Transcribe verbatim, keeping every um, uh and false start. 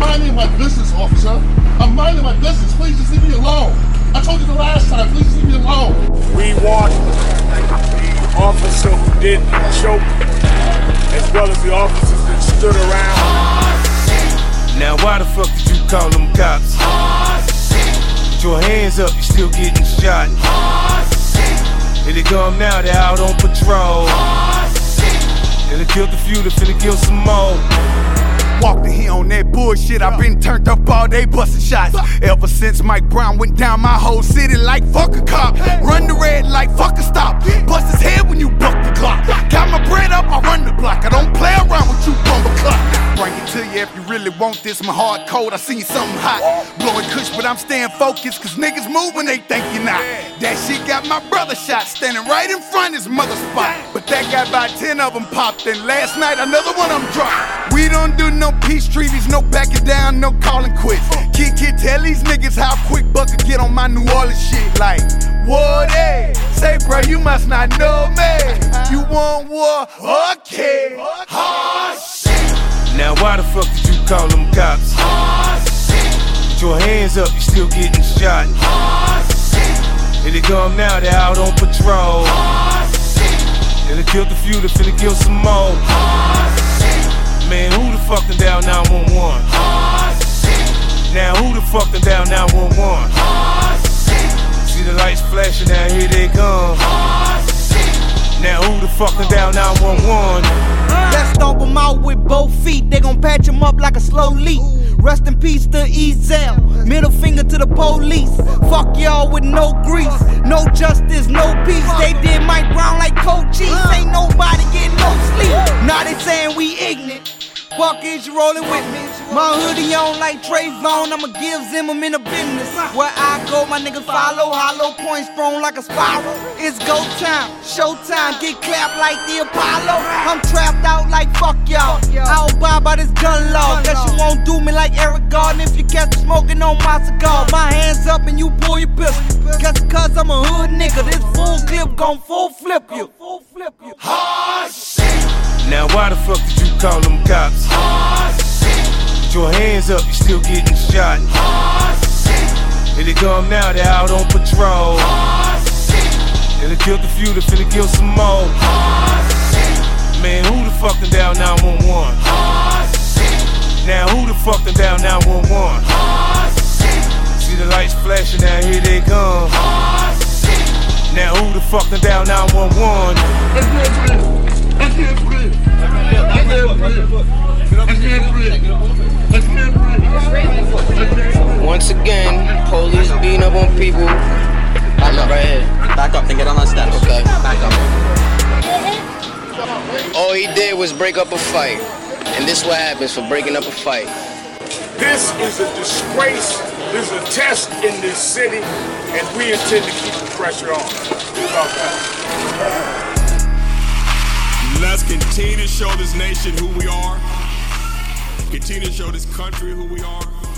minding my business, officer. I'm minding my business. Please just leave me alone. I told you the last time. Please just leave me alone. We want the officer who did the choke, as well as the officers that stood around. Now why the fuck did you call them cops? Put your hands up, you still getting shot. Here they come now, they out on patrol. They done killed a few, they finna kill some more. Walked in here on that bullshit, I been turned up all day busting shots. Ever since Mike Brown went down my whole city like fuck a cop. Run the red like fuck a stop. Bust his head when you buck the clock. Got my bread up, I run the block. I don't play around with you bumble clock. Bring it to you if you really want this. My heart cold, I seen something hot. Blowing kush, but I'm staying focused, cause niggas move when they think you're not. That shit got my brother shot, standing right in front of his mother spot. But that got about ten of them popped, and last night another one of them dropped. We don't do no peace treaties, no backing down, no calling quits. Kid, kid, tell these niggas how quick Buck could get on my New Orleans shit. Like, what, eh? Say, bro, you must not know me. You want war? Okay. Oh, shit. Now why the fuck did you call them cops? Put your hands up, you still getting shot. Here they come now, they out on patrol. They done killed a few, they finna kill some more. Man, who the fuck done down nine one one? Now who the fuck done down nine one one? See the lights flashing, now here they come. Now who the fuck done down nine one one? Let's stomp them out with both feet. They gon' patch them up like a slow leak. Rest in peace to Ezel. Middle finger to the police. Fuck y'all with no grease. No justice, no peace. They did Mike Brown like Coach Cheese. Ain't nobody getting no sleep. Now they saying we ignorant. Fuck is you rolling with me? My hoodie on like Trayvon, I'ma give Zimmerman a business. Where I go, my niggas follow. Hollow points thrown like a spiral. It's go time, show time, get clapped like the Apollo. I'm trapped out like fuck y'all. I don't buy by this gun law. Guess you won't do me like Eric Garden if you catch me smoking on my cigar. My hands up and you pull your pistol. Guess cause I'm a hood nigga, this full clip gon' full flip you. oh, shit. Now why the fuck did you call them cops? Put your hands up, you still getting shot. Here they come now, they out on patrol. They done killed a few, they finna kill some more. Man, who the fuck done down nine one one? Now who the fuck done down nine one one? See the lights flashing, now here they come. Now who the fuck done down nine one one? I can't breathe. I can't breathe. I can't breathe. I can't breathe. I can't breathe. Once again, police beating up on people. Back up right here. Back up and get on that step. Okay. Back up. All he did was break up a fight. And this is what happens for breaking up a fight. This is a disgrace. This is a test in this city, and we intend to keep the pressure on. About that. Let's continue to show this nation who we are. Continue to show this country who we are.